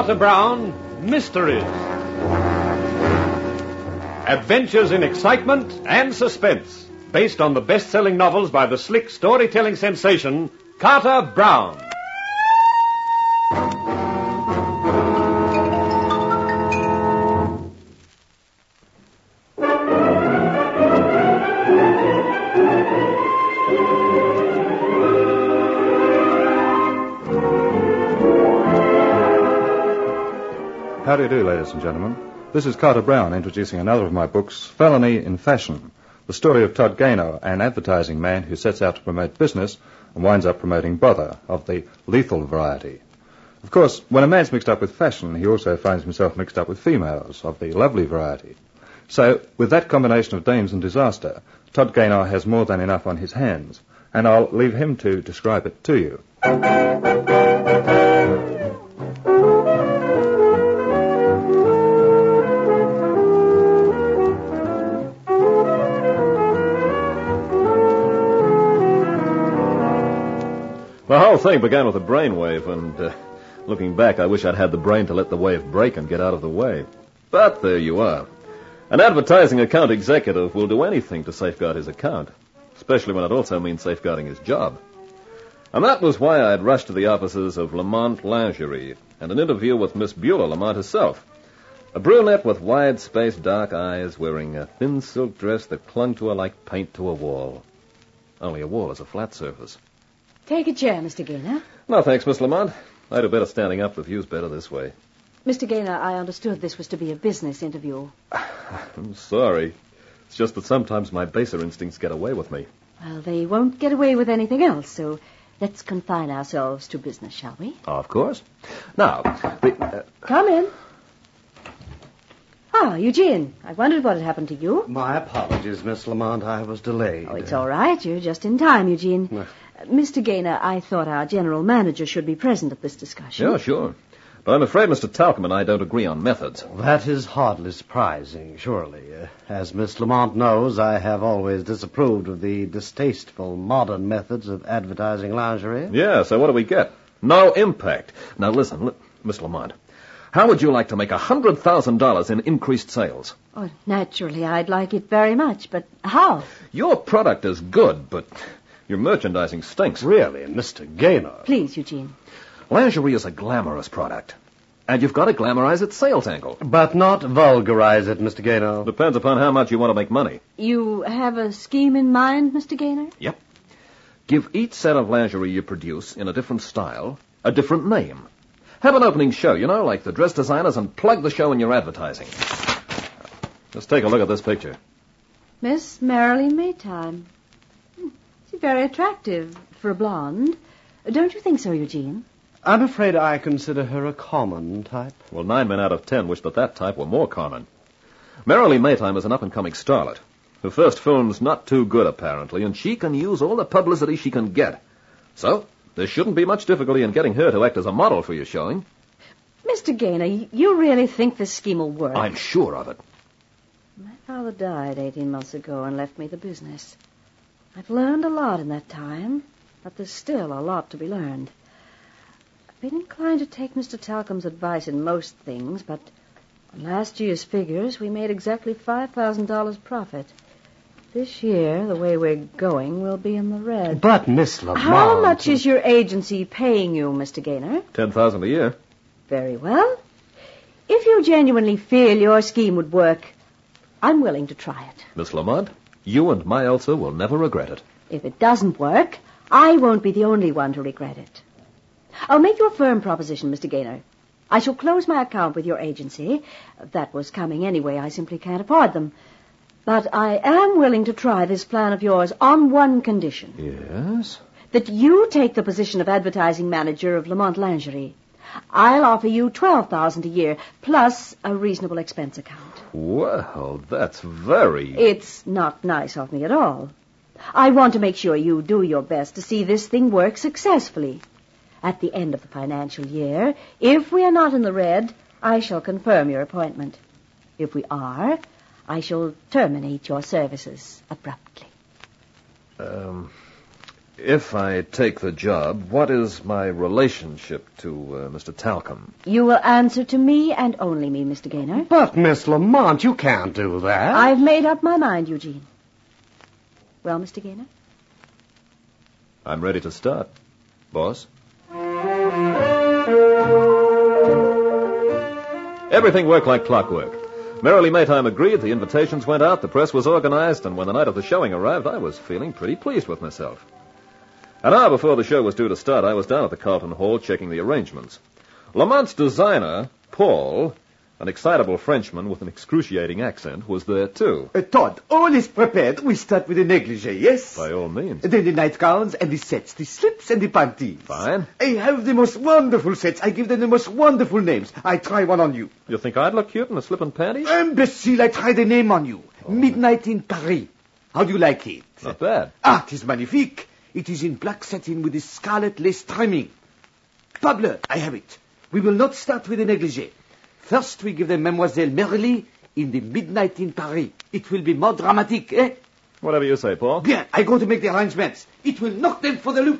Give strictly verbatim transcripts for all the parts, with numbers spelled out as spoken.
Carter Brown, Mysteries. Adventures in excitement and suspense, based on the best-selling novels by the slick storytelling sensation, Carter Brown. How do you do, ladies and gentlemen? This is Carter Brown introducing another of my books, Felony in Fashion, the story of Todd Gaynor, an advertising man who sets out to promote business and winds up promoting bother of the lethal variety. Of course, when a man's mixed up with fashion, he also finds himself mixed up with females of the lovely variety. So, with that combination of dames and disaster, Todd Gaynor has more than enough on his hands, and I'll leave him to describe it to you. The whole thing began with a brainwave, and uh, looking back, I wish I'd had the brain to let the wave break and get out of the way. But there you are. An advertising account executive will do anything to safeguard his account, especially when it also means safeguarding his job. And that was why I'd rushed to the offices of Lamont Lingerie and an interview with Miss Beulah Lamont herself, a brunette with wide-spaced dark eyes wearing a thin silk dress that clung to her like paint to a wall. Only a wall is a flat surface. Take a chair, Mister Gaynor. No, thanks, Miss Lamont. I'd do better standing up. The view's better this way. Mister Gaynor, I understood this was to be a business interview. I'm sorry. It's just that sometimes my baser instincts get away with me. Well, they won't get away with anything else, so let's confine ourselves to business, shall we? Oh, of course. Now, the... Uh... Come in. Ah, Eugene, I wondered what had happened to you. My apologies, Miss Lamont. I was delayed. Oh, it's all right. You're just in time, Eugene. Uh, Mister Gaynor, I thought our general manager should be present at this discussion. Yeah, sure. But I'm afraid Mister Talcum and I don't agree on methods. That is hardly surprising, surely. Uh, as Miss Lamont knows, I have always disapproved of the distasteful modern methods of advertising lingerie. Yeah, so what do we get? No impact. Now, listen, li- Miss Lamont, how would you like to make one hundred thousand dollars in increased sales? Oh, naturally, I'd like it very much, but how? Your product is good, but your merchandising stinks. Really, Mister Gaynor? Please, Eugene. Lingerie is a glamorous product, and you've got to glamorize its sales angle. But not vulgarize it, Mister Gaynor. Depends upon how much you want to make money. You have a scheme in mind, Mister Gaynor? Yep. Give each set of lingerie you produce in a different style a different name. Have an opening show, you know, like the dress designers, and plug the show in your advertising. Just take a look at this picture. Miss Marilee Maytime. She's very attractive for a blonde. Don't you think so, Eugene? I'm afraid I consider her a common type. Well, nine men out of ten wish that that type were more common. Marilee Maytime is an up-and-coming starlet. Her first film's not too good, apparently, and she can use all the publicity she can get. So, there shouldn't be much difficulty in getting her to act as a model for your showing. Mister Gaynor, you really think this scheme will work? I'm sure of it. My father died eighteen months ago and left me the business. I've learned a lot in that time, but there's still a lot to be learned. I've been inclined to take Mister Talcum's advice in most things, but on last year's figures, we made exactly five thousand dollars profit. This year, the way we're going, we'll be in the red. But, Miss Lamont... How much is your agency paying you, Mister Gaynor? Ten thousand a year. Very well. If you genuinely feel your scheme would work, I'm willing to try it. Miss Lamont, you and my Elsa will never regret it. If it doesn't work, I won't be the only one to regret it. I'll make you a firm proposition, Mister Gaynor. I shall close my account with your agency. That was coming anyway. I simply can't afford them. But I am willing to try this plan of yours on one condition. Yes? That you take the position of advertising manager of Lamont Lingerie. I'll offer you twelve thousand dollars a year, plus a reasonable expense account. Well, that's very... It's not nice of me at all. I want to make sure you do your best to see this thing work successfully. At the end of the financial year, if we are not in the red, I shall confirm your appointment. If we are, I shall terminate your services abruptly. Um, If I take the job, what is my relationship to uh, Mister Talcum? You will answer to me and only me, Mister Gaynor. But, Miss Lamont, you can't do that. I've made up my mind, Eugene. Well, Mister Gaynor? I'm ready to start, boss. Everything worked like clockwork. Merrily Maytime agreed, the invitations went out, the press was organized, and when the night of the showing arrived, I was feeling pretty pleased with myself. An hour before the show was due to start, I was down at the Carlton Hall checking the arrangements. Lamont's designer, Paul, an excitable Frenchman with an excruciating accent, was there too. Uh, Todd, all is prepared. We start with the negligee, yes? By all means. Then the nightgowns and the sets, the slips and the panties. Fine. I have the most wonderful sets. I give them the most wonderful names. I try one on you. You think I'd look cute in a slip and panties? Imbecile, I try the name on you. Oh. Midnight in Paris. How do you like it? Not bad. Ah, it is magnifique. It is in black satin with the scarlet lace trimming. Pablo, I have it. We will not start with the negligee. First, we give them Mademoiselle Merrily in the Midnight in Paris. It will be more dramatic, eh? Whatever you say, Paul. Bien, I go to make the arrangements. It will knock them for the loop.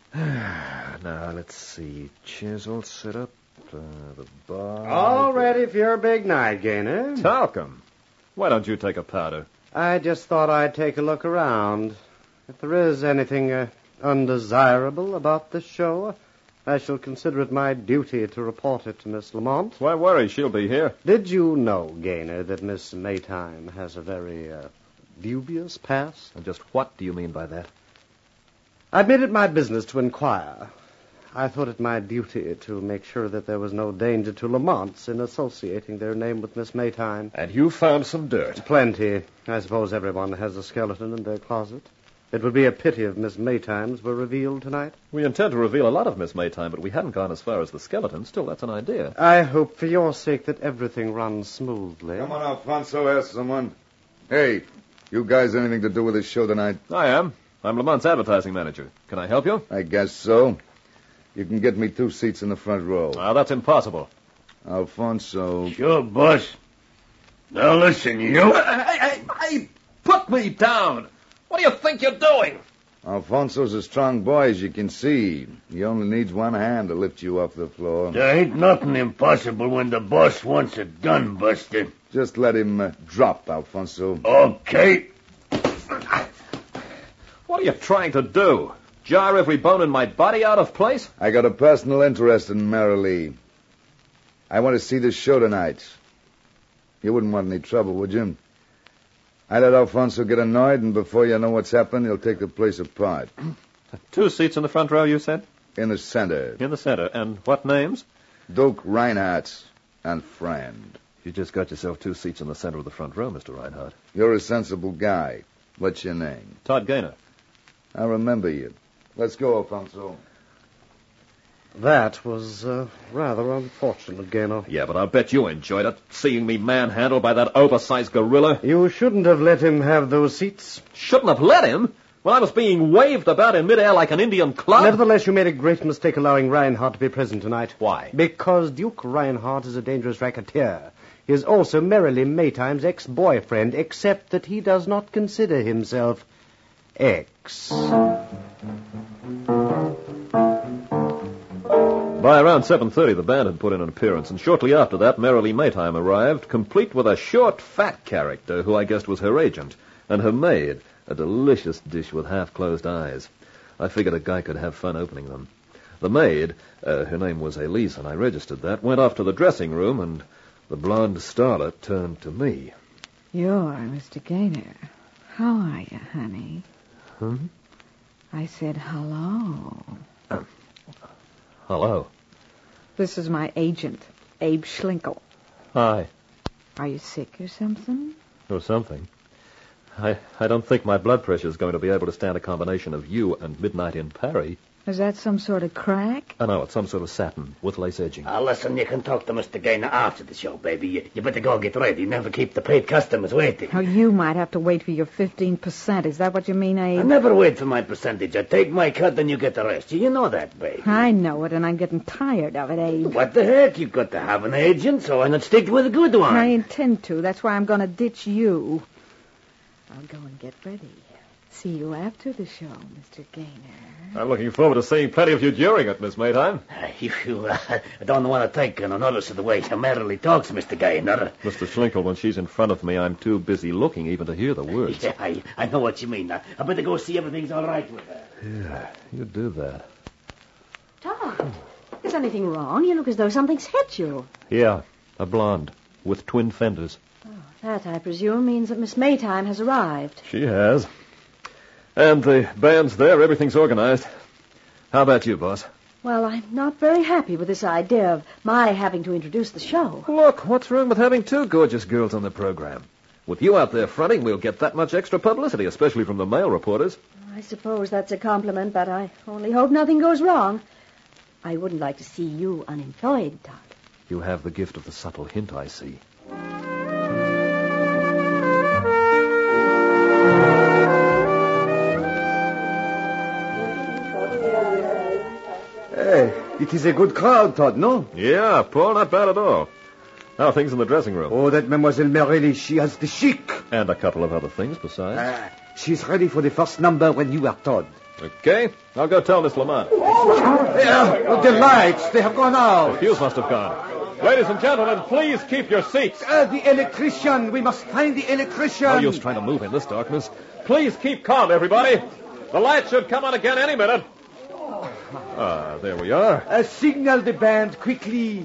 Now, let's see. Chairs all set up. Uh, the bar... All ready for your big night, Gaynor. Talcum. Why don't you take a powder? I just thought I'd take a look around. If there is anything uh, undesirable about this show, I shall consider it my duty to report it to Miss Lamont. Why worry? She'll be here. Did you know, Gaynor, that Miss Maytime has a very uh, dubious past? And just what do you mean by that? I made it my business to inquire. I thought it my duty to make sure that there was no danger to Lamont's in associating their name with Miss Maytime. And you found some dirt. Plenty. I suppose everyone has a skeleton in their closet. It would be a pity if Miss Maytime's were revealed tonight. We intend to reveal a lot of Miss Maytime, but we hadn't gone as far as the skeleton. Still, that's an idea. I hope for your sake that everything runs smoothly. Come on, Alfonso, ask someone. Hey, you guys anything to do with this show tonight? I am. I'm Lamont's advertising manager. Can I help you? I guess so. You can get me two seats in the front row. Ah, that's impossible. Alfonso. Sure, boss. Now listen, you. Hey, hey, hey, put me down. What do you think you're doing? Alfonso's a strong boy, as you can see. He only needs one hand to lift you off the floor. There ain't nothing impossible when the boss wants it done, Buster. Just let him uh, drop, Alfonso. Okay. What are you trying to do? Jar every bone in my body out of place? I got a personal interest in Merrily. I want to see this show tonight. You wouldn't want any trouble, would you? I let Alfonso get annoyed, and before you know what's happened, he'll take the place apart. Two seats in the front row, you said? In the center. In the center. And what names? Duke Reinhardt and friend. You just got yourself two seats in the center of the front row, Mister Reinhardt. You're a sensible guy. What's your name? Todd Gaynor. I remember you. Let's go, Alfonso. That was uh, rather unfortunate, Gaynor. Yeah, but I'll bet you enjoyed it, seeing me manhandled by that oversized gorilla. You shouldn't have let him have those seats. Shouldn't have let him? When I was being waved about in midair like an Indian club? Nevertheless, you made a great mistake allowing Reinhardt to be present tonight. Why? Because Duke Reinhardt is a dangerous racketeer. He is also Merrily Maytime's ex-boyfriend, except that he does not consider himself ex. By around seven thirty, the band had put in an appearance, and shortly after that, Merrily Maytime arrived, complete with a short, fat character who I guessed was her agent, and her maid, a delicious dish with half-closed eyes. I figured a guy could have fun opening them. The maid, uh, her name was Elise, and I registered that, went off to the dressing room, and the blonde starlet turned to me. You're Mister Gaynor. How are you, honey? Hmm? I said hello. Uh, hello. This is my agent, Abe Schlinkel. Hi. Are you sick or something? Or something. I, I don't think my blood pressure is going to be able to stand a combination of you and Midnight in Paris. Is that some sort of crack? I know, it's some sort of satin with lace edging. Uh, listen, you can talk to Mister Gaynor after the show, baby. You, you better go get ready. Never keep the paid customers waiting. Oh, you might have to wait for your fifteen percent. Is that what you mean, Abe? I never wait for my percentage. I take my cut, then you get the rest. You know that, baby. I know it, and I'm getting tired of it, Abe. What the heck? You've got to have an agent, so why not stick with a good one? I intend to. That's why I'm going to ditch you. I'll go and get ready. See you after the show, Mister Gaynor. I'm looking forward to seeing plenty of you during it, Miss Maytime. Uh, you you uh, don't want to take no notice of the way she merrily talks, Mister Gaynor. Mister Schlinkel, when she's in front of me, I'm too busy looking even to hear the words. Yeah, I, I know what you mean. I, I better go see everything's all right with her. Yeah, you do that. Tom, is anything wrong? You look as though something's hit you. Yeah, a blonde with twin fenders. Oh, that, I presume, means that Miss Maytime has arrived. She has. And the band's there. Everything's organized. How about you, boss? Well, I'm not very happy with this idea of my having to introduce the show. Look, what's wrong with having two gorgeous girls on the program? With you out there fronting, we'll get that much extra publicity, especially from the male reporters. I suppose that's a compliment, but I only hope nothing goes wrong. I wouldn't like to see you unemployed, Todd. You have the gift of the subtle hint, I see. Hey, it is a good crowd, Todd, no? Yeah, Paul, not bad at all. How are things in the dressing room? Oh, that Mademoiselle Merrily, she has the chic. And a couple of other things besides. Uh, she's ready for the first number when you are Todd. Okay, I'll go tell Miss Lamont. Uh, oh, the lights, they have gone The out. fuse must have gone. Ladies and gentlemen, please keep your seats. Uh, the electrician, we must find the electrician. No use trying to move in this darkness. Please keep calm, everybody. The lights should come on again any minute. Ah, there we are. Uh, signal the band quickly.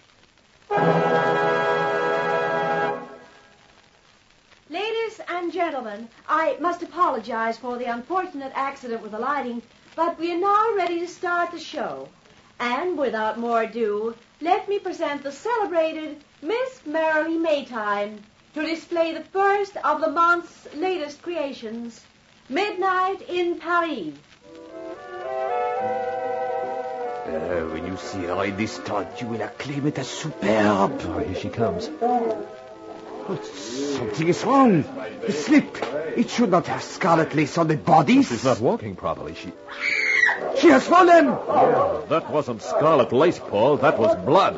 Ladies and gentlemen, I must apologize for the unfortunate accident with the lighting, but we are now ready to start the show. And without more ado, let me present the celebrated Miss Merrily Maytime to display the first of Lamont's latest creations, Midnight in Paris. Uh, when you see her in this Todd, you will acclaim it as superb. Oh, here she comes. But something is wrong. The slip. It should not have scarlet lace on the bodies. She's not walking properly. She... She has fallen. Oh, that wasn't scarlet lace, Paul. That was blood.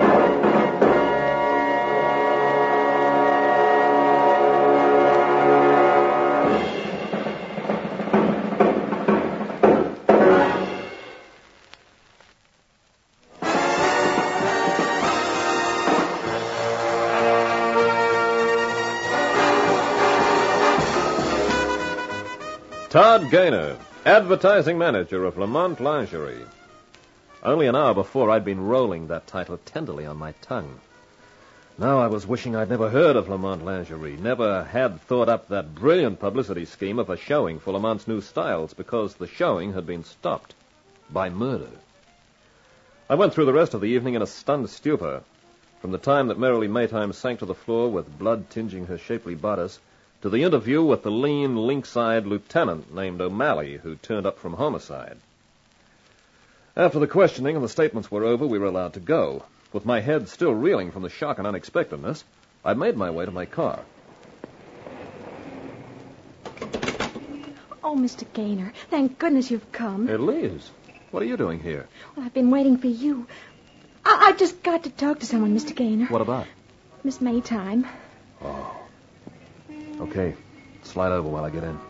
Todd Gaynor, advertising manager of Lamont Lingerie. Only an hour before, I'd been rolling that title tenderly on my tongue. Now I was wishing I'd never heard of Lamont Lingerie, never had thought up that brilliant publicity scheme of a showing for Lamont's new styles, because the showing had been stopped by murder. I went through the rest of the evening in a stunned stupor. From the time that Merrily Maytime sank to the floor with blood tinging her shapely bodice, to the interview with the lean, lynx-eyed lieutenant named O'Malley, who turned up from homicide. After the questioning and the statements were over, we were allowed to go. With my head still reeling from the shock and unexpectedness, I made my way to my car. Oh, Mister Gaynor, thank goodness you've come. Hey, Liz, what are you doing here? Well, I've been waiting for you. I- I've just got to talk to someone, Mister Gaynor. What about? Miss Maytime. Oh. Okay, slide over while I get in.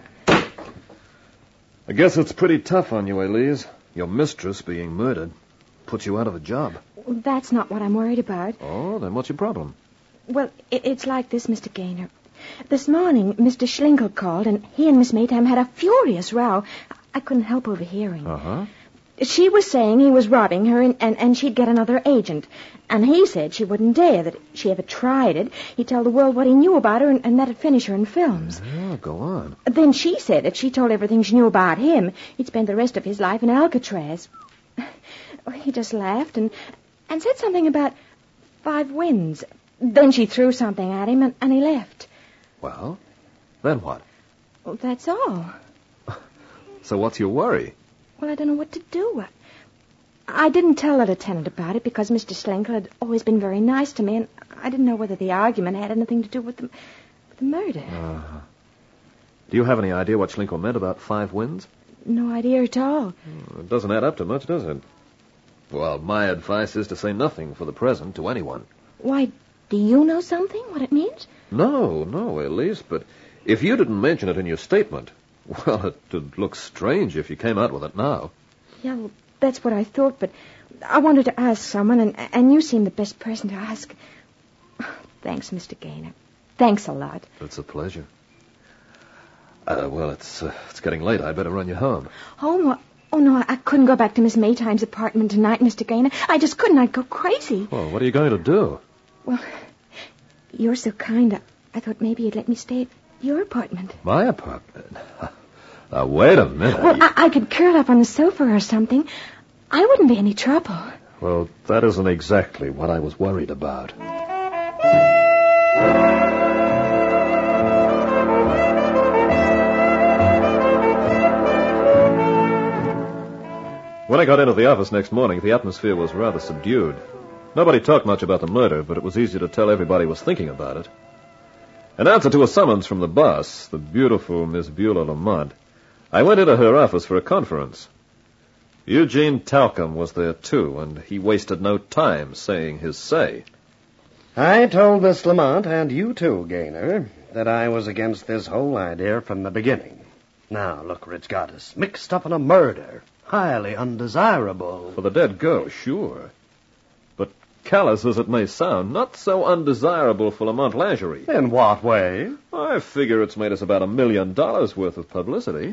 I guess it's pretty tough on you, Elise. Your mistress being murdered puts you out of a job. That's not what I'm worried about. Oh, then what's your problem? Well, it, it's like this, Mister Gaynor. This morning, Mister Schlinkel called, and he and Miss Maytime had a furious row. I couldn't help overhearing. Uh-huh. She was saying he was robbing her, and, and, and she'd get another agent. And he said she wouldn't dare, that if she ever tried it, he'd tell the world what he knew about her, and, and that'd finish her in films. Yeah, go on. Then she said if she told everything she knew about him, he'd spend the rest of his life in Alcatraz. He just laughed and, and said something about five wins. Then she threw something at him, and, and he left. Well, then what? Well, that's all. So what's your worry? Well, I don't know what to do. I, I didn't tell the lieutenant about it because Mister Schlinkel had always been very nice to me, and I didn't know whether the argument had anything to do with the, with the murder. Uh-huh. Do you have any idea what Schlinkel meant about five wins? No idea at all. It doesn't add up to much, does it? Well, my advice is to say nothing for the present to anyone. Why, do you know something, what it means? No, no, Elise, but If you didn't mention it in your statement, well, it would look strange if you came out with it now. Yeah, well, that's what I thought, but I wanted to ask someone, and, and you seem the best person to ask. Thanks, Mister Gaynor. Thanks a lot. It's a pleasure. Uh, well, it's uh, it's getting late. I'd better run you home. Home? Oh, no, I couldn't go back to Miss Maytime's apartment tonight, Mister Gaynor. I just couldn't. I'd go crazy. Well, what are you going to do? Well, you're so kind. I, I thought maybe you'd let me stay at your apartment. My apartment? Now, wait a minute. Well, I, I could curl up on the sofa or something. I wouldn't be any trouble. Well, that isn't exactly what I was worried about. When I got into the office next morning, the atmosphere was rather subdued. Nobody talked much about the murder, but it was easy to tell everybody was thinking about it. In answer to a summons from the boss, the beautiful Miss Beulah Lamont, I went into her office for a conference. Eugene Talcum was there, too, and he wasted no time saying his say. I told Miss Lamont, and you too, Gaynor, that I was against this whole idea from the beginning. Now, look where it's got us. Mixed up in a murder. Highly undesirable. For the dead girl, sure. But callous as it may sound, not so undesirable for Lamont Lingerie. In what way? I figure it's made us about a million dollars worth of publicity.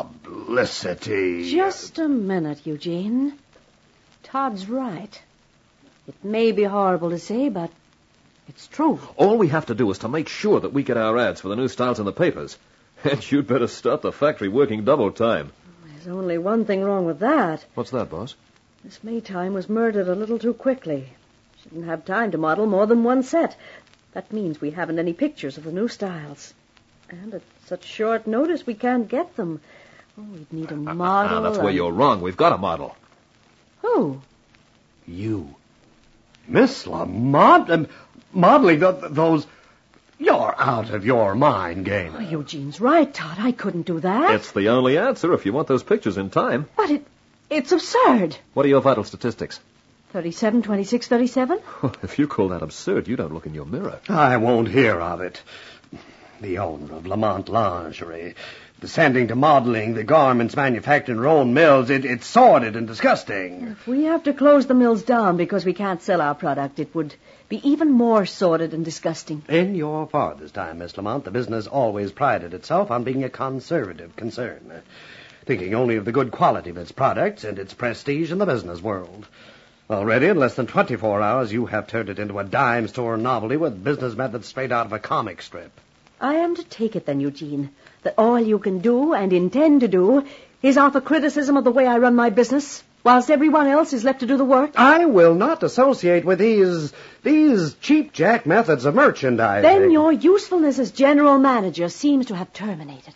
Publicity? Just a minute, Eugene. Todd's right. It may be horrible to say, but it's true. All we have to do is to make sure that we get our ads for the new styles in the papers. And you'd better start the factory working double time. There's only one thing wrong with that. What's that, boss? Miss Maytime was murdered a little too quickly. She didn't have time to model more than one set. That means we haven't any pictures of the new styles. And at such short notice, we can't get them. Oh, we'd need a model. Ah, that's where and... you're wrong. We've got a model. Who? You. Miss Lamont? And modeling th- those... You're out of your mind, Gaynor. Oh, Eugene's right, Todd. I couldn't do that. It's the only answer if you want those pictures in time. But it, it's absurd. What are your vital statistics? thirty-seven, twenty-six, thirty-seven? If you call that absurd, you don't look in your mirror. I won't hear of it. The owner of Lamont Lingerie, descending to modeling the garments manufactured in her own mills, it, it's sordid and disgusting. If we have to close the mills down because we can't sell our product, it would be even more sordid and disgusting. In your father's time, Miss Lamont, the business always prided itself on being a conservative concern, thinking only of the good quality of its products and its prestige in the business world. Already, in less than twenty-four hours, you have turned it into a dime store novelty with business methods straight out of a comic strip. I am to take it then, Eugene, that all you can do and intend to do is offer criticism of the way I run my business, whilst everyone else is left to do the work? I will not associate with these, these cheap-jack methods of merchandising. Then your usefulness as general manager seems to have terminated.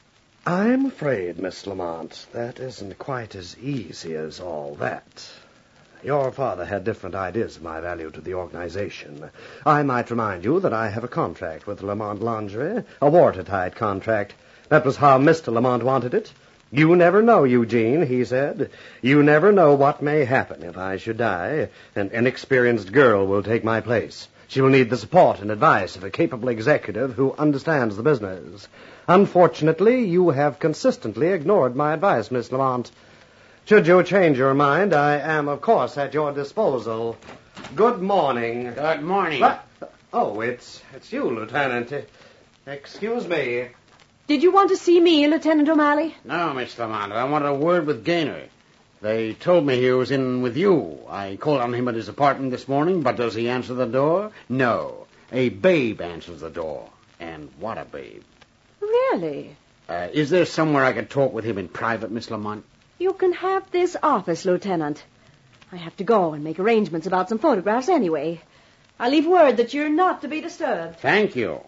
I'm afraid, Miss Lamont, that isn't quite as easy as all that. Your father had different ideas of my value to the organization. I might remind you that I have a contract with Lamont Lingerie, a watertight contract. That was how Mister Lamont wanted it. You never know, Eugene, he said. You never know what may happen if I should die. An inexperienced girl will take my place. She will need the support and advice of a capable executive who understands the business. Unfortunately, you have consistently ignored my advice, Miss Lamont. Should you change your mind, I am, of course, at your disposal. Good morning. Good morning. What? Oh, it's it's you, Lieutenant. Excuse me. Did you want to see me, Lieutenant O'Malley? No, Miss Lamont. I wanted a word with Gaynor. They told me he was in with you. I called on him at his apartment this morning, but does he answer the door? No. A babe answers the door. And what a babe. Really? Uh, is there somewhere I could talk with him in private, Miss Lamont? You can have this office, Lieutenant. I have to go and make arrangements about some photographs anyway. I'll leave word that you're not to be disturbed. Thank you.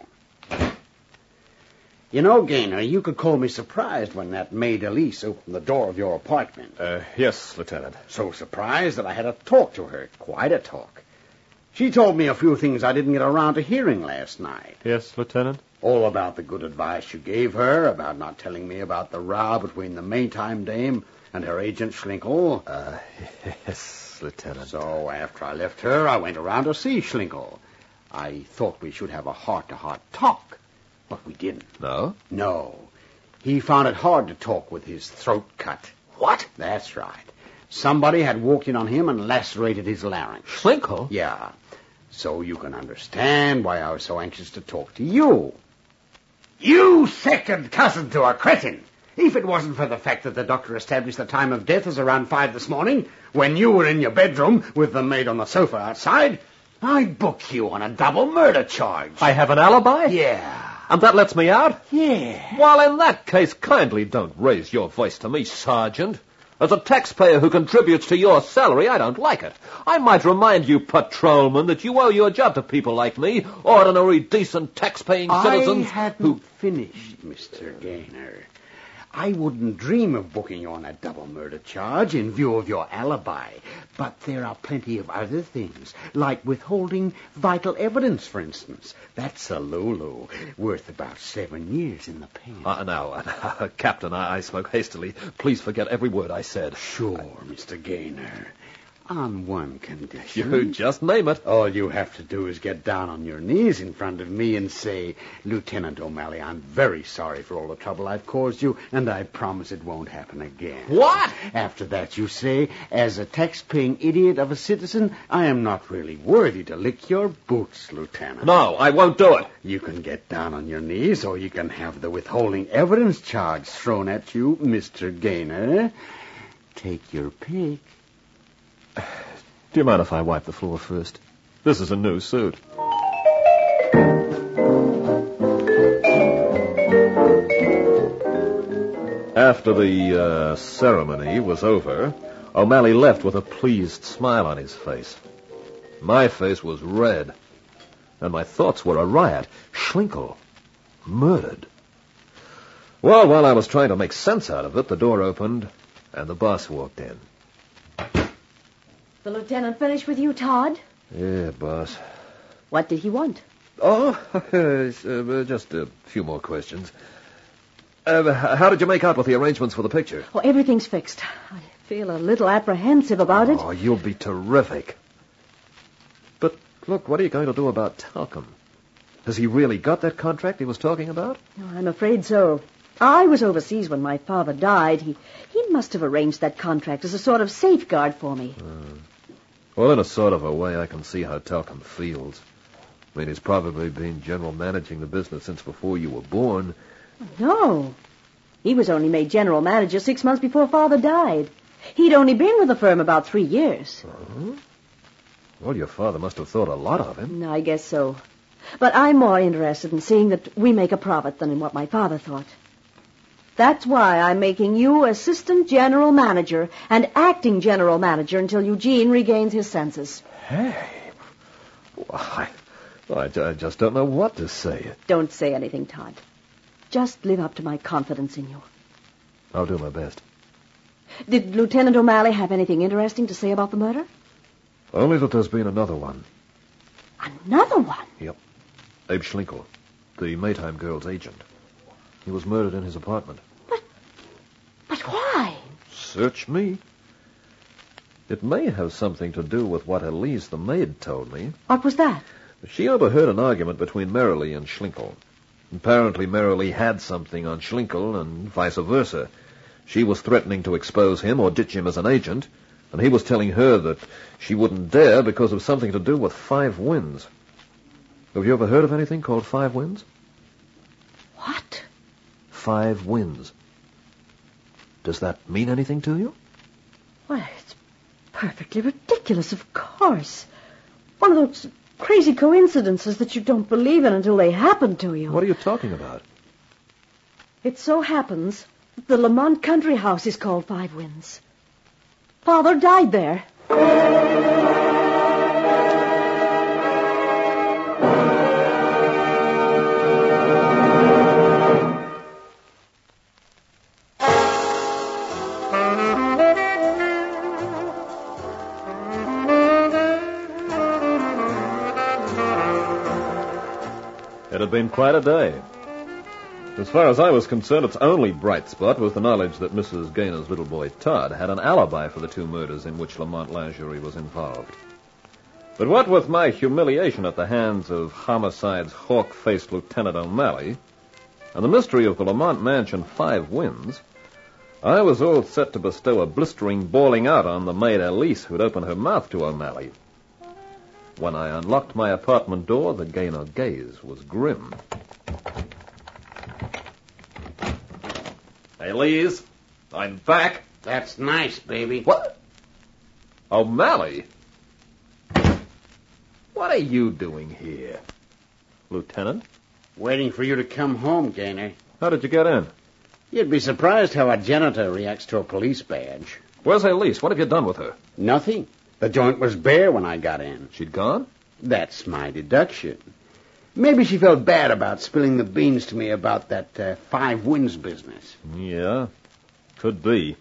You know, Gaynor, you could call me surprised when that maid Elise opened the door of your apartment. Uh, yes, Lieutenant. So surprised that I had to talk to her. Quite a talk. She told me a few things I didn't get around to hearing last night. Yes, Lieutenant? All about the good advice you gave her, about not telling me about the row between the Maytime dame and her agent Schlinkel. Uh, yes, Lieutenant. So after I left her, I went around to see Schlinkel. I thought we should have a heart-to-heart talk. But we didn't. No? No. He found it hard to talk with his throat cut. What? That's right. Somebody had walked in on him and lacerated his larynx. Schlinkel? Yeah. So you can understand why I was so anxious to talk to you. You second cousin to a cretin. If it wasn't for the fact that the doctor established the time of death as around five this morning, when you were in your bedroom with the maid on the sofa outside, I'd book you on a double murder charge. I have an alibi? Yeah. And that lets me out? Yeah. Well, in that case, kindly don't raise your voice to me, Sergeant. As a taxpayer who contributes to your salary, I don't like it. I might remind you, patrolman, that you owe your job to people like me, ordinary, decent, tax-paying citizens I hadn't who... finished, Mister Gaynor. I wouldn't dream of booking you on a double murder charge in view of your alibi. But there are plenty of other things, like withholding vital evidence, for instance. That's a Lulu, worth about seven years in the pen. Uh, now, uh, Captain, I, I spoke hastily. Please forget every word I said. Sure, Mister Gaynor. On one condition. You just name it. All you have to do is get down on your knees in front of me and say, Lieutenant O'Malley, I'm very sorry for all the trouble I've caused you, and I promise it won't happen again. What? After that, you say, as a tax-paying idiot of a citizen, I am not really worthy to lick your boots, Lieutenant. No, I won't do it. You can get down on your knees, or you can have the withholding evidence charge thrown at you, Mister Gaynor. Take your pick. Do you mind if I wipe the floor first? This is a new suit. After the uh, ceremony was over, O'Malley left with a pleased smile on his face. My face was red, and my thoughts were a riot. Schlinkel, murdered. Well, while I was trying to make sense out of it, the door opened, and the boss walked in. The lieutenant finished with you, Todd? Yeah, boss. What did he want? Oh, uh, just a few more questions. Uh, how did you make out with the arrangements for the picture? Oh, everything's fixed. I feel a little apprehensive about it. Oh, you'll be terrific. But, look, what are you going to do about Talcum? Has he really got that contract he was talking about? Oh, I'm afraid so. I was overseas when my father died. He he must have arranged that contract as a sort of safeguard for me. Uh, well, in a sort of a way, I can see how Talcum feels. I mean, he's probably been general managing the business since before you were born. No. He was only made general manager six months before Father died. He'd only been with the firm about three years. Uh-huh. Well, your father must have thought a lot of him. I guess so. But I'm more interested in seeing that we make a profit than in what my father thought. That's why I'm making you assistant general manager and acting general manager until Eugene regains his senses. Hey. Well, I, I, I just don't know what to say. Don't say anything, Todd. Just live up to my confidence in you. I'll do my best. Did Lieutenant O'Malley have anything interesting to say about the murder? Only that there's been another one. Another one? Yep. Abe Schlinkel, the Maytime girl's agent. He was murdered in his apartment. But, but why? Search me. It may have something to do with what Elise, the maid, told me. What was that? She overheard an argument between Merrily and Schlinkel. Apparently, Merrily had something on Schlinkel and vice versa. She was threatening to expose him or ditch him as an agent, and he was telling her that she wouldn't dare because of something to do with Five Winds. Have you ever heard of anything called Five Winds? What? Five Winds. Does that mean anything to you? Well, it's perfectly ridiculous, of course. One of those crazy coincidences that you don't believe in until they happen to you. What are you talking about? It so happens that the Lamont country house is called Five Winds. Father died there. It had been quite a day. As far as I was concerned, its only bright spot was the knowledge that Missus Gaynor's little boy, Todd, had an alibi for the two murders in which Lamont Lingerie was involved. But what with my humiliation at the hands of Homicide's hawk-faced Lieutenant O'Malley and the mystery of the Lamont Mansion Five Winds, I was all set to bestow a blistering bawling out on the maid Elise who'd opened her mouth to O'Malley. When I unlocked my apartment door, the Gaynor gaze was grim. Elise, I'm back. That's nice, baby. What? O'Malley? What are you doing here? Lieutenant? Waiting for you to come home, Gaynor. How did you get in? You'd be surprised how a janitor reacts to a police badge. Where's Elise? What have you done with her? Nothing. The joint was bare when I got in. She'd gone? That's my deduction. Maybe she felt bad about spilling the beans to me about that uh, Five Winds business. Yeah, could be.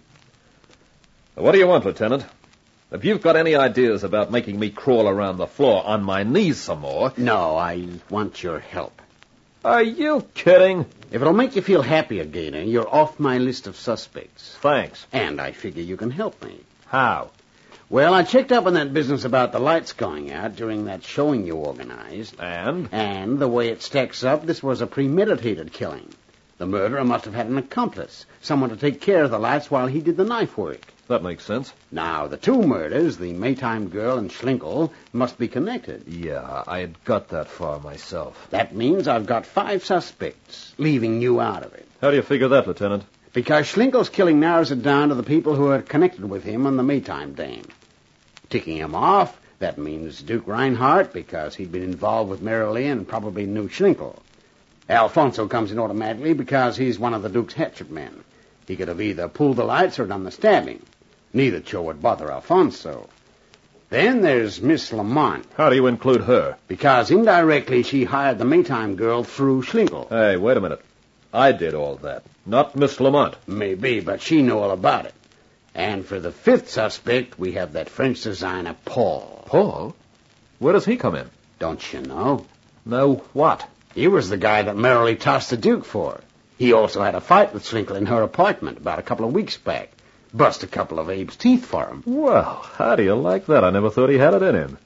What do you want, Lieutenant? If you've got any ideas about making me crawl around the floor on my knees some more... No, I want your help. Are you kidding? If it'll make you feel happier, Gaynor, you're off my list of suspects. Thanks. And I figure you can help me. How? Well, I checked up on that business about the lights going out during that showing you organized. And? And the way it stacks up, this was a premeditated killing. The murderer must have had an accomplice, someone to take care of the lights while he did the knife work. That makes sense. Now, the two murders, the Maytime girl and Schlinkel, must be connected. Yeah, I had got that far myself. That means I've got five suspects, leaving you out of it. How do you figure that, Lieutenant? Because Schlinkel's killing narrows it down to the people who are connected with him and the Maytime dame. Ticking him off, that means Duke Reinhardt, because he'd been involved with Merrilee and probably knew Schlinkel. Alfonso comes in automatically because he's one of the Duke's hatchet men. He could have either pulled the lights or done the stabbing. Neither sure would bother Alfonso. Then there's Miss Lamont. How do you include her? Because indirectly she hired the Maytime girl through Schlinkel. Hey, wait a minute. I did all that, not Miss Lamont. Maybe, but she knew all about it. And for the fifth suspect, we have that French designer, Paul. Paul? Where does he come in? Don't you know? Know what? He was the guy that Merrilee tossed the Duke for. He also had a fight with Schlinkel in her apartment about a couple of weeks back. Bust a couple of Abe's teeth for him. Well, how do you like that? I never thought he had it in him.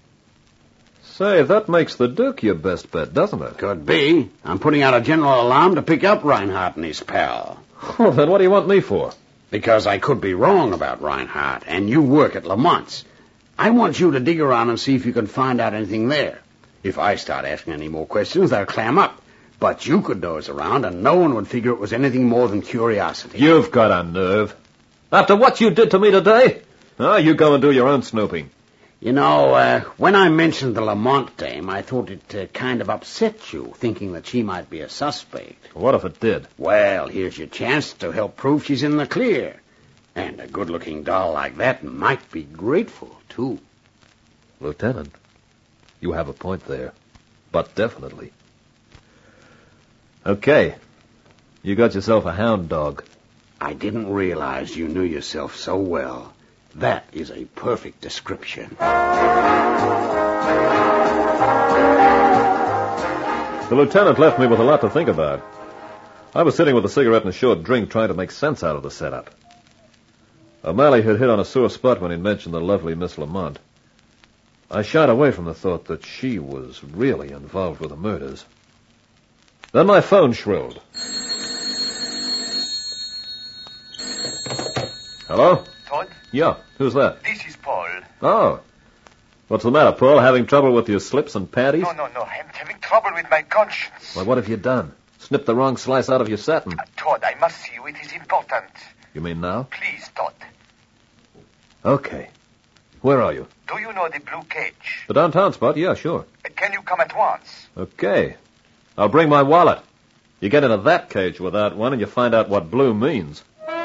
Say, that makes the Duke your best bet, doesn't it? Could be. I'm putting out a general alarm to pick up Reinhardt and his pal. Well, then what do you want me for? Because I could be wrong about Reinhardt, and you work at Lamont's. I want you to dig around and see if you can find out anything there. If I start asking any more questions, they'll clam up. But you could nose around, and no one would figure it was anything more than curiosity. You've got a nerve. After what you did to me today? Oh, you go and do your own snooping. You know, uh, when I mentioned the Lamont dame, I thought it uh, kind of upset you, thinking that she might be a suspect. What if it did? Well, here's your chance to help prove she's in the clear. And a good-looking doll like that might be grateful, too. Lieutenant, you have a point there. But definitely. Okay. You got yourself a hound dog. I didn't realize you knew yourself so well. That is a perfect description. The lieutenant left me with a lot to think about. I was sitting with a cigarette and a short drink trying to make sense out of the setup. O'Malley had hit on a sore spot when he mentioned the lovely Miss Lamont. I shied away from the thought that she was really involved with the murders. Then my phone shrilled. Hello? Todd? Yeah, who's that? This is Paul. Oh. What's the matter, Paul? Having trouble with your slips and panties? No, no, no. I'm having trouble with my conscience. Well, what have you done? Snipped the wrong slice out of your satin? Uh, Todd, I must see you. It is important. You mean now? Please, Todd. Okay. Where are you? Do you know the Blue Cage? The downtown spot? Yeah, sure. Uh, can you come at once? Okay. I'll bring my wallet. You get into that cage without one and you find out what blue means.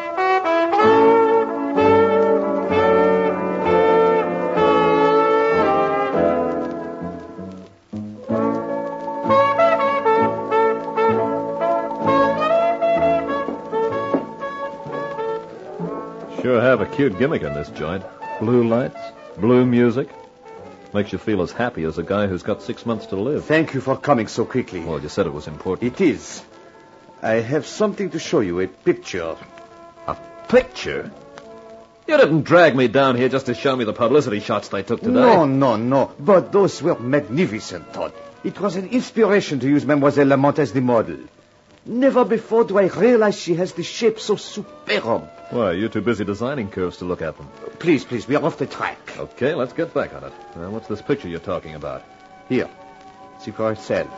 Sure have a cute gimmick in this joint. Blue lights, blue music. Makes you feel as happy as a guy who's got six months to live. Thank you for coming so quickly. Well, you said it was important. It is. I have something to show you, a picture. A picture? You didn't drag me down here just to show me the publicity shots they took today. No, no, no. But those were magnificent, Todd. It was an inspiration to use Mademoiselle Lamont as the model. Never before do I realize she has the shape so superb. Why, you're too busy designing curves to look at them. Please, please, we are off the track. Okay, let's get back on it. Now, what's this picture you're talking about? Here. See for yourself.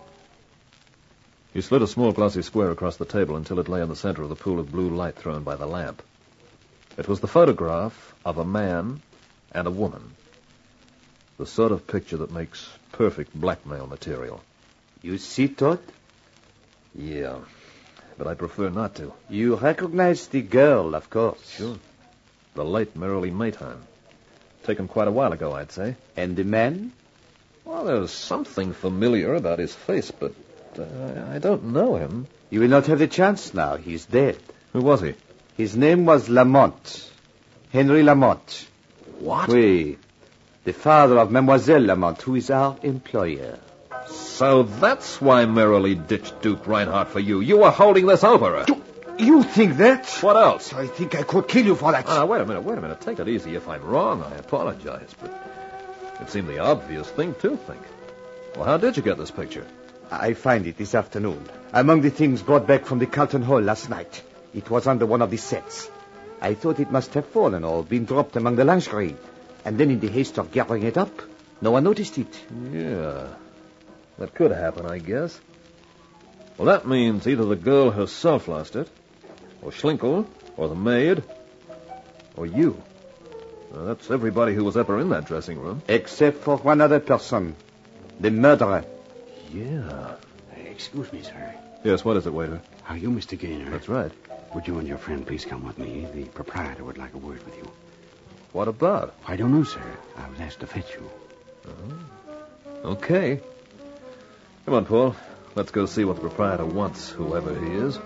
He slid a small glossy square across the table until it lay in the center of the pool of blue light thrown by the lamp. It was the photograph of a man and a woman. The sort of picture that makes perfect blackmail material. You see, Todd? Yeah, but I prefer not to. You recognize the girl, of course. Sure. The late Merrilee Maytime. Taken quite a while ago, I'd say. And the man? Well, there's something familiar about his face, but uh, I don't know him. You will not have the chance now. He's dead. Who was he? His name was Lamont. Henry Lamont. What? Oui. The father of Mademoiselle Lamont, who is our employer. So that's why Merrilee ditched Duke Reinhardt for you. You were holding this over her. You, you think that? What else? I think I could kill you for that. Ah, wait a minute, wait a minute. Take it easy. If I'm wrong, I apologize. But it seemed the obvious thing to think. Well, how did you get this picture? I find it this afternoon, among the things brought back from the Carlton Hall last night. It was under one of the sets. I thought it must have fallen or been dropped among the lingerie. And then in the haste of gathering it up, no one noticed it. Yeah, that could happen, I guess. Well, that means either the girl herself lost it, or Schlinkel, or the maid, or you. Now, that's everybody who was ever in that dressing room. Except for one other person, the murderer. Yeah. Excuse me, sir. Yes, what is it, waiter? Are you Mister Gaynor? That's right. Would you and your friend please come with me? The proprietor would like a word with you. What about? I don't know, sir. I was asked to fetch you. Oh. Okay. Come on, Paul. Let's go see what the proprietor wants, whoever he is.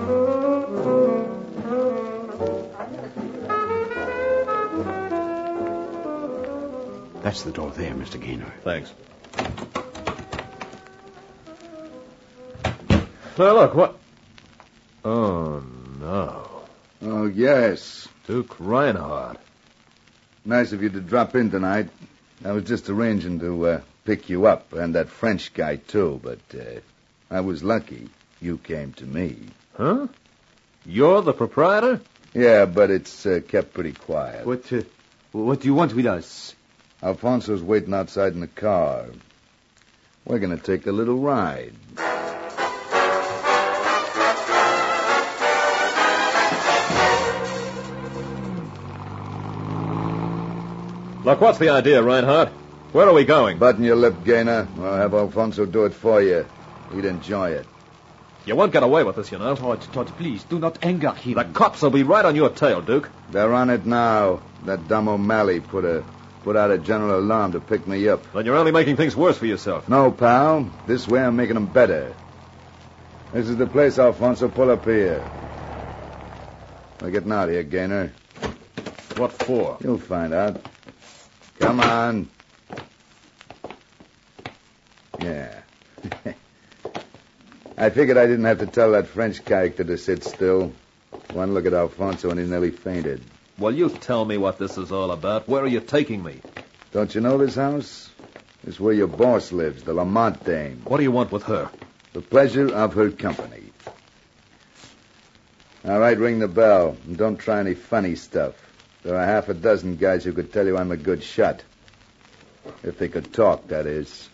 That's the door there, Mister Gaynor. Thanks. Now, look, what... Oh, no. Oh, yes. Duke Reinhardt. Nice of you to drop in tonight. I was just arranging to uh, pick you up, and that French guy, too, but uh, I was lucky. You came to me. Huh? You're the proprietor? Yeah, but it's uh, kept pretty quiet. What, uh, what do you want with us? Alfonso's waiting outside in the car. We're going to take a little ride. Look, what's the idea, Reinhardt? Where are we going? Button your lip, Gaynor. I'll have Alfonso do it for you. He'd enjoy it. You won't get away with this, you know. Todd, Todd, please, do not anger him. The cops will be right on your tail, Duke. They're on it now. That dumb O'Malley put a put out a general alarm to pick me up. Then you're only making things worse for yourself. No, pal. This way I'm making them better. This is the place, Alfonso. Pull up here. We're getting out here, Gaynor. What for? You'll find out. Come on. Yeah. I figured I didn't have to tell that French character to sit still. One look at Alfonso and he nearly fainted. Well, you tell me what this is all about. Where are you taking me? Don't you know this house? This is where your boss lives, the Lamont dame. What do you want with her? The pleasure of her company. All right, ring the bell. And don't try any funny stuff. There are half a dozen guys who could tell you I'm a good shot. If they could talk, that is.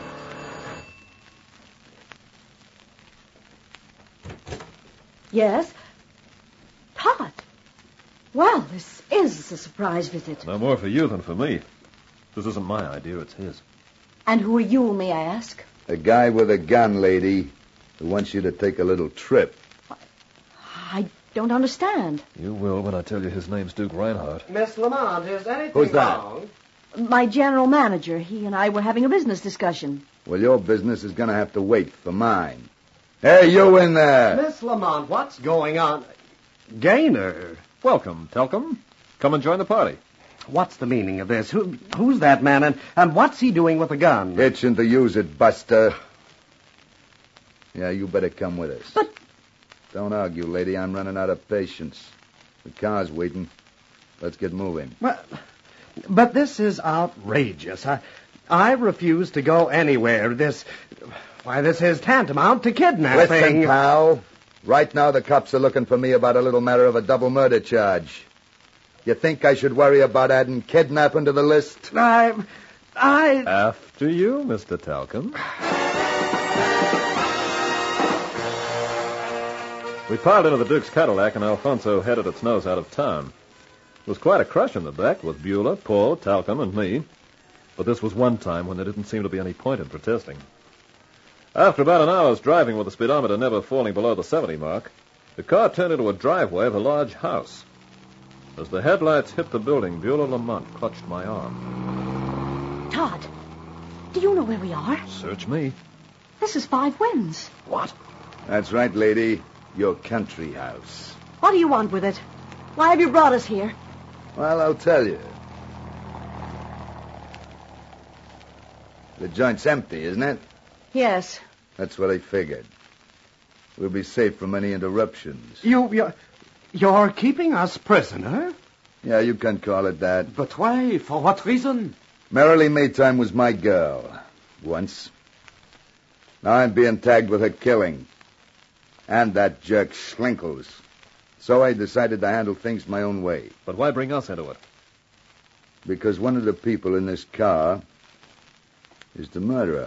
Yes? Todd. Well, this is a surprise visit. No more for you than for me. This isn't my idea, it's his. And who are you, may I ask? A guy with a gun, lady, who wants you to take a little trip. I don't understand. You will when I tell you his name's Duke Reinhardt. Miss Lamont, is anything Who's that? wrong? My general manager, he and I were having a business discussion. Well, your business is going to have to wait for mine. Hey, you in there! Miss Lamont, what's going on? Gaynor, Welcome, Telcom. Come and join the party. what's the meaning of this? Who, who's that man, and, and what's he doing with a gun? Itching to use it, Buster. Yeah, you better come with us. But... Don't argue, lady. I'm running out of patience. The car's waiting. Let's get moving. Well, but this is outrageous. I, I refuse to go anywhere. This Why, this is tantamount to kidnapping. Listen, pal. Right now the cops are looking for me about a little matter of a double murder charge. You think I should worry about adding kidnapping to the list? I... I... After you, Mister Talcum. We piled into the Duke's Cadillac, and Alfonso headed its nose out of town. It was quite a crush in the back, with Beulah, Paul, Talcum, and me. But this was one time when there didn't seem to be any point in protesting. After about an hour's driving with the speedometer never falling below the seventy mark, the car turned into a driveway of a large house. As the headlights hit the building, Beulah Lamont clutched my arm. Todd, do you know where we are? Search me. This is Five Winds. What? That's right, lady. Your country house. What do you want with it? Why have you brought us here? Well, I'll tell you. The joint's empty, isn't it? Yes. That's what I figured. We'll be safe from any interruptions. You, you're, you're keeping us prisoner? Yeah, you can call it that. But why? For what reason? Marilee Maytime was my girl. Once. Now I'm being tagged with her killing. And that jerk Schlinkels. So I decided to handle things my own way. But why bring us into it? Because one of the people in this car is the murderer.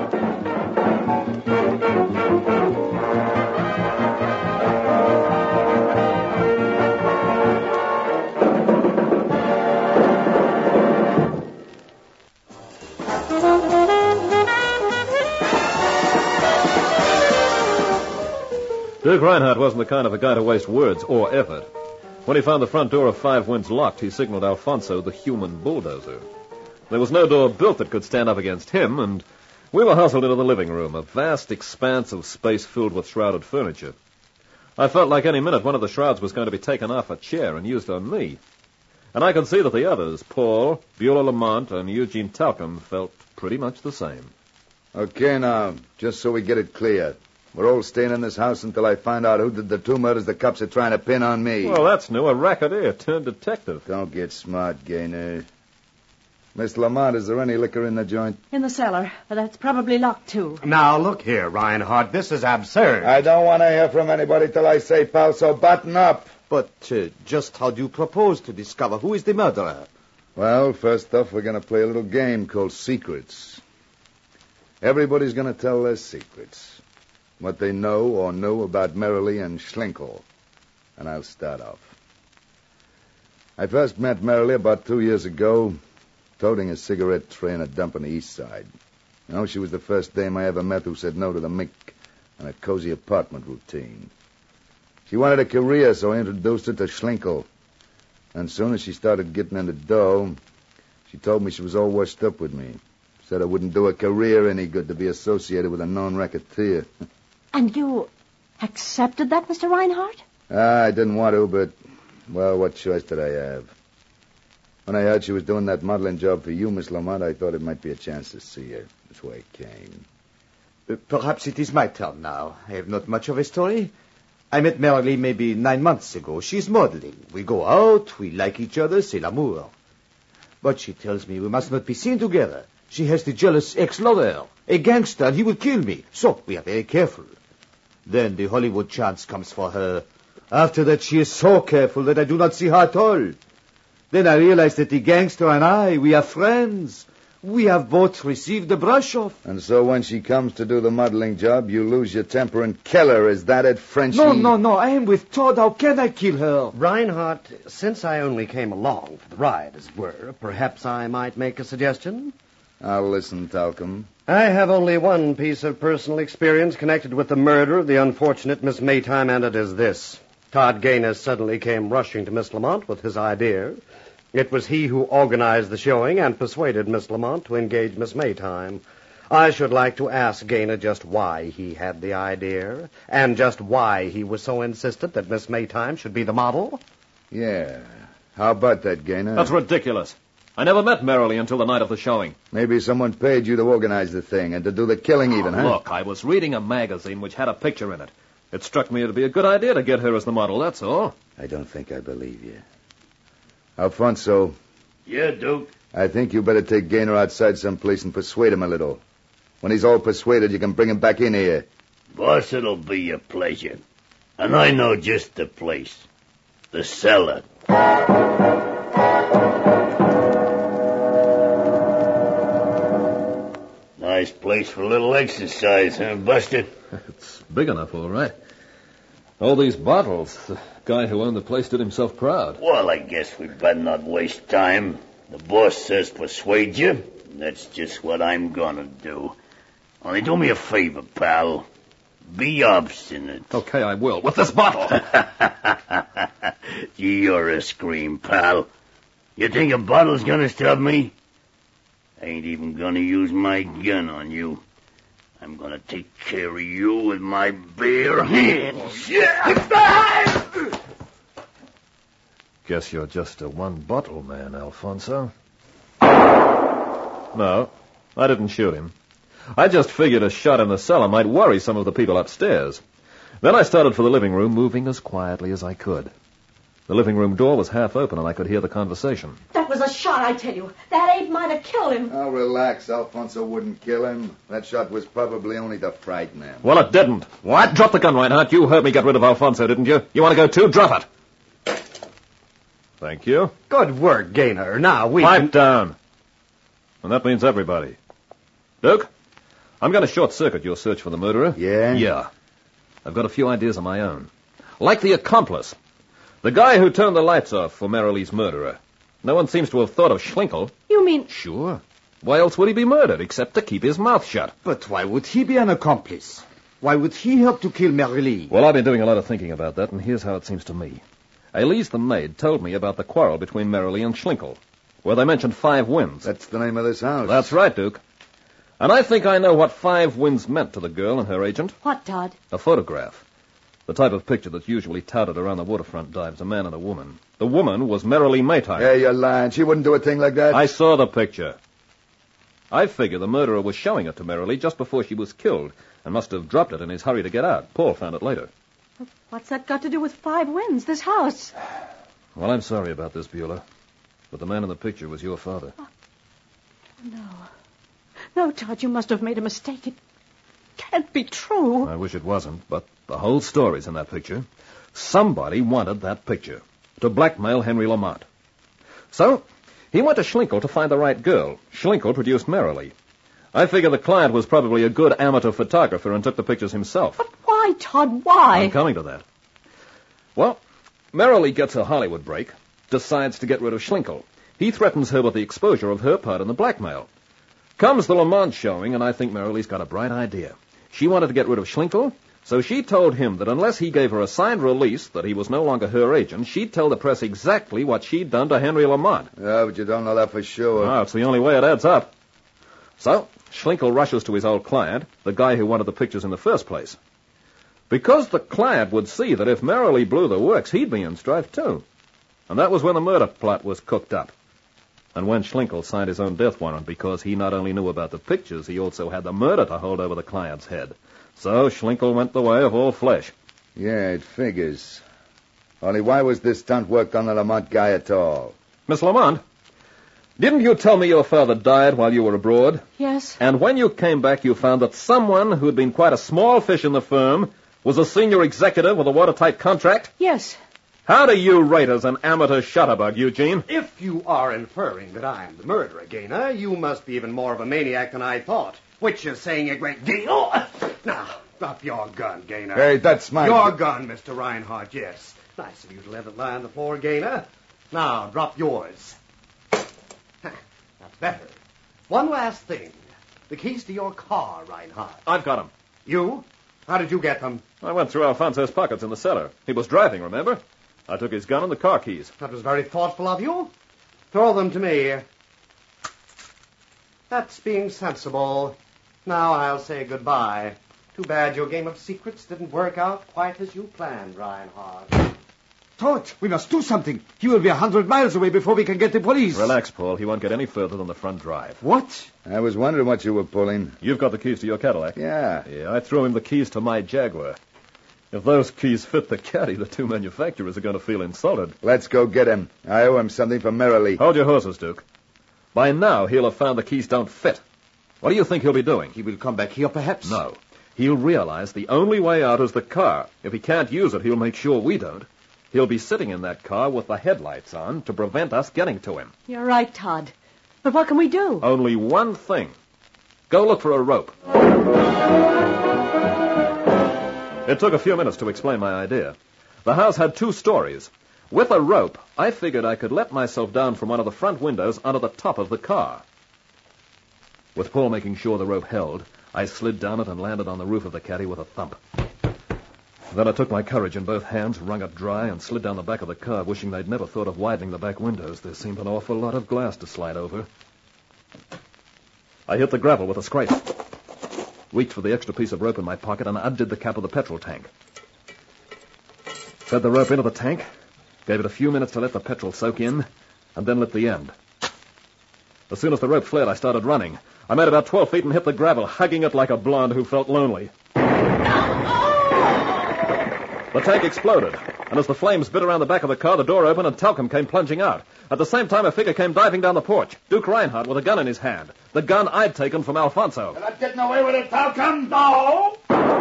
Duke Reinhardt wasn't the kind of a guy to waste words or effort. When he found the front door of Five Winds locked, he signaled Alfonso the human bulldozer. There was no door built that could stand up against him, and we were hustled into the living room, a vast expanse of space filled with shrouded furniture. I felt like any minute one of the shrouds was going to be taken off a chair and used on me. And I could see that the others, Paul, Beulah Lamont, and Eugene Talcum, felt pretty much the same. Okay, now, just so we get it clear. We're all staying in this house until I find out who did the two murders the cops are trying to pin on me. Well, that's new. A racketeer turned detective. Don't get smart, Gaynor. Miss Lamont, is there any liquor in the joint? In the cellar, but that's probably locked, too. Now, look here, Reinhardt. This is absurd. I don't want to hear from anybody till I say, pal, so button up. But uh, just how do you propose to discover who is the murderer? Well, first off, we're going to play a little game called Secrets. Everybody's going to tell their secrets. What they know or knew about Marilee and Schlinkel. And I'll start off. I first met Marilee about two years ago, toting a cigarette tray in a dump on the east side. You know, she was the first dame I ever met who said no to the mink and a cozy apartment routine. She wanted a career, so I introduced her to Schlinkel. And as soon as she started getting in the dough, she told me she was all washed up with me. Said it wouldn't do a career any good to be associated with a known racketeer. And you accepted that, Mister Reinhardt? Ah, I didn't want to, but, well, what choice did I have? When I heard she was doing that modeling job for you, Miss Lamont, I thought it might be a chance to see her. That's why I came. Uh, perhaps it is my turn now. I have not much of a story. I met Marilee maybe nine months ago. She's modeling. We go out, we like each other, c'est l'amour. But she tells me we must not be seen together. She has the jealous ex-lover, a gangster, and he will kill me. So we are very careful. Then the Hollywood chance comes for her. After that, she is so careful that I do not see her at all. Then I realize that the gangster and I, we are friends. We have both received the brush-off. And so when she comes to do the modeling job, you lose your temper and kill her. Is that it, Frenchie? No, no, no. I am with Todd. How can I kill her? Reinhardt, since I only came along for the ride, as it were, perhaps I might make a suggestion? I'll listen, Talcum. I have only one piece of personal experience connected with the murder of the unfortunate Miss Maytime, and it is this. Todd Gaynor suddenly came rushing to Miss Lamont with his idea. It was he who organized the showing and persuaded Miss Lamont to engage Miss Maytime. I should like to ask Gaynor just why he had the idea, and just why he was so insistent that Miss Maytime should be the model. Yeah. How about that, Gaynor? That's ridiculous. I never met Marilee until the night of the showing. Maybe someone paid you to organize the thing and to do the killing even, oh, huh? Look, I was reading a magazine which had a picture in it. It struck me it'd be a good idea to get her as the model, that's all. I don't think I believe you. Alfonso. Yeah, Duke? I think you better take Gaynor outside someplace and persuade him a little. When he's all persuaded, you can bring him back in here. Boss, it'll be a pleasure. And I know just the place. The cellar. Nice place for a little exercise, huh, Buster? It's big enough, all right. All these bottles. The guy who owned the place did himself proud. Well, I guess we better not waste time. The boss says persuade you. And that's just what I'm gonna do. Only do me a favor, pal. Be obstinate. Okay, I will. With this bottle. You're a scream, pal. You think a bottle's gonna stop me? I ain't even gonna use my gun on you. I'm gonna take care of you with my bare hands. Guess you're just a one-bottle man, Alfonso. No, I didn't shoot him. I just figured a shot in the cellar might worry some of the people upstairs. Then I started for the living room, moving as quietly as I could. The living room door was half open, and I could hear the conversation. That was a shot, I tell you. That ape might have killed him. Oh, relax. Alfonso wouldn't kill him. That shot was probably only to frighten him. Well, it didn't. What? Drop the gun, Reinhardt. You heard me get rid of Alfonso, didn't you? You want to go too? Drop it. Thank you. Good work, Gaynor. Now, we Pipe can... down. And that means everybody. Duke, I'm going to short-circuit your search for the murderer. Yeah? Yeah. I've got a few ideas of my own. Like the accomplice. The guy who turned the lights off for Marilee's murderer. No one seems to have thought of Schlinkel. You mean... Sure. Why else would he be murdered, except to keep his mouth shut? But why would he be an accomplice? Why would he help to kill Marilee? Well, I've been doing a lot of thinking about that, and here's how it seems to me. Elise, the maid, told me about the quarrel between Marilee and Schlinkel, where they mentioned Five Winds. That's the name of this house. That's right, Duke. And I think I know what Five Winds meant to the girl and her agent. What, Todd? A photograph. The type of picture that's usually touted around the waterfront dives, a man and a woman. The woman was Marilee Maytime. Yeah, you're lying. She wouldn't do a thing like that. I saw the picture. I figure the murderer was showing it to Marilee just before she was killed and must have dropped it in his hurry to get out. Paul found it later. What's that got to do with Five Winds, this house? Well, I'm sorry about this, Beulah, but the man in the picture was your father. Oh, no. No, Todd, you must have made a mistake. It can't be true. I wish it wasn't, but the whole story's in that picture. Somebody wanted that picture to blackmail Henry Lamont. So, he went to Schlinkel to find the right girl. Schlinkel produced Marilee. I figure the client was probably a good amateur photographer and took the pictures himself. But why, Todd, why? I'm coming to that. Well, Marilee gets her Hollywood break, decides to get rid of Schlinkel. He threatens her with the exposure of her part in the blackmail. Comes the Lamont showing, and I think Marilee's got a bright idea. She wanted to get rid of Schlinkel, so she told him that unless he gave her a signed release that he was no longer her agent, she'd tell the press exactly what she'd done to Henry Lamont. Yeah, but you don't know that for sure. Oh, it's the only way it adds up. So, Schlinkel rushes to his old client, the guy who wanted the pictures in the first place. Because the client would see that if Marilee blew the works, he'd be in strife, too. And that was when the murder plot was cooked up. And when Schlinkel signed his own death warrant because he not only knew about the pictures, he also had the murder to hold over the client's head. So Schlinkel went the way of all flesh. Yeah, it figures. Only why was this stunt worked on the Lamont guy at all? Miss Lamont, didn't you tell me your father died while you were abroad? Yes. And when you came back, you found that someone who'd been quite a small fish in the firm was a senior executive with a watertight contract? Yes. How do you rate as an amateur shutterbug, Eugene? If you are inferring that I'm the murderer, Gaynor, you must be even more of a maniac than I thought, which is saying a great deal. Now, drop your gun, Gaynor. Hey, that's my... Your gun, Mister Reinhardt, yes. Nice of you to let it lie on the floor, Gaynor. Now, drop yours. That's better. One last thing. The keys to your car, Reinhardt. I've got them. You? How did you get them? I went through Alfonso's pockets in the cellar. He was driving, remember? I took his gun and the car keys. That was very thoughtful of you. Throw them to me. That's being sensible. Now I'll say goodbye. Too bad your game of secrets didn't work out quite as you planned, Reinhardt. Todd, we must do something. He will be a hundred miles away before we can get the police. Relax, Paul. He won't get any further than the front drive. What? I was wondering what you were pulling. You've got the keys to your Cadillac. Yeah. Yeah, I threw him the keys to my Jaguar. If those keys fit the caddy, the two manufacturers are going to feel insulted. Let's go get him. I owe him something for Marilee. Hold your horses, Duke. By now, he'll have found the keys don't fit. What do you think he'll be doing? He will come back here, perhaps? No. He'll realize the only way out is the car. If he can't use it, he'll make sure we don't. He'll be sitting in that car with the headlights on to prevent us getting to him. You're right, Todd. But what can we do? Only one thing. Go look for a rope. It took a few minutes to explain my idea. The house had two stories. With a rope, I figured I could let myself down from one of the front windows onto the top of the car. With Paul making sure the rope held, I slid down it and landed on the roof of the caddy with a thump. Then I took my courage in both hands, wrung it dry, and slid down the back of the car, wishing they'd never thought of widening the back windows. There seemed an awful lot of glass to slide over. I hit the gravel with a scrape, reached for the extra piece of rope in my pocket, and undid the cap of the petrol tank. Fed the rope into the tank, gave it a few minutes to let the petrol soak in, and then lit the end. As soon as the rope flared, I started running. I made about twelve feet and hit the gravel, hugging it like a blonde who felt lonely. The tank exploded, and as the flames bit around the back of the car, the door opened and Talcum came plunging out. At the same time, a figure came diving down the porch, Duke Reinhardt with a gun in his hand, the gun I'd taken from Alfonso. You're not getting away with it, Talcum? No!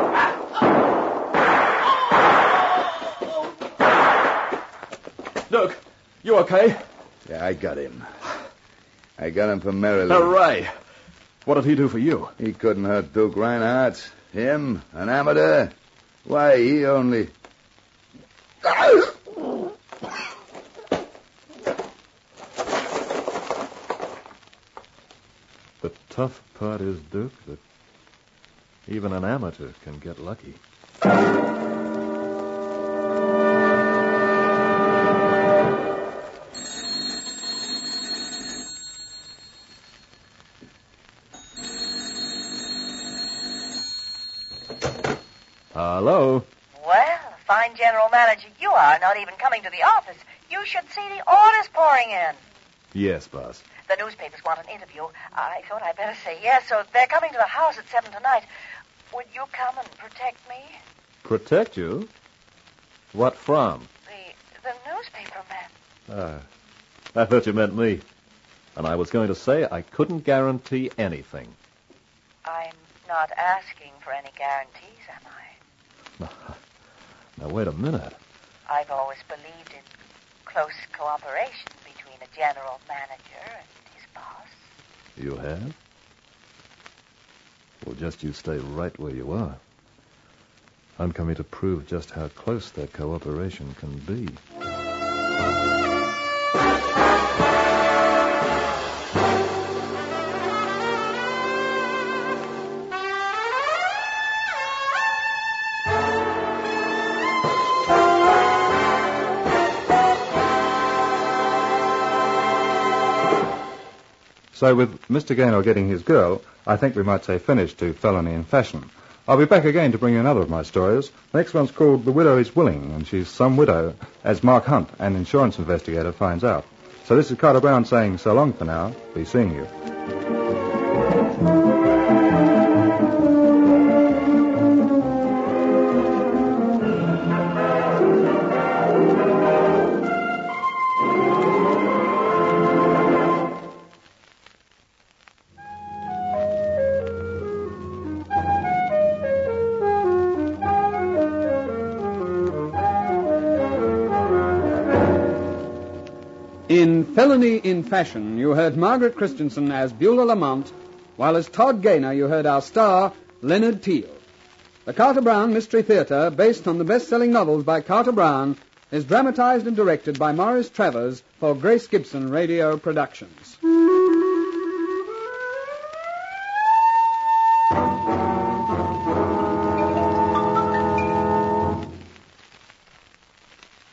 Duke, you okay? Yeah, I got him. I got him from Maryland. Hooray! What did he do for you? He couldn't hurt Duke Reinhardt. Him, an amateur. Why, he only... The tough part is, Duke, that even an amateur can get lucky. Hello? Well, fine general manager you are, not even coming to the office. You should see the orders pouring in. Yes, boss. The newspapers want an interview. I thought I'd better say yes, so they're coming to the house at seven tonight. Would you come and protect me? Protect you? What from? The the newspaper men. Ah, I thought you meant me. And I was going to say I couldn't guarantee anything. I'm not asking for any guarantees, am I? Now, wait a minute. I've always believed in close cooperation between a general manager and his boss. You have? Well, just you stay right where you are. I'm coming to prove just how close that cooperation can be. So with Mister Gaynor getting his girl, I think we might say finish to Felony in Fashion. I'll be back again to bring you another of my stories. The next one's called The Widow is Willing, and she's some widow, as Mark Hunt, an insurance investigator, finds out. So this is Carter Brown saying so long for now. Be seeing you. In Felony in Fashion, you heard Margaret Christensen as Beulah Lamont, while as Todd Gaynor you heard our star, Leonard Teal. The Carter Brown Mystery Theater, based on the best-selling novels by Carter Brown, is dramatized and directed by Morris Travers for Grace Gibson Radio Productions.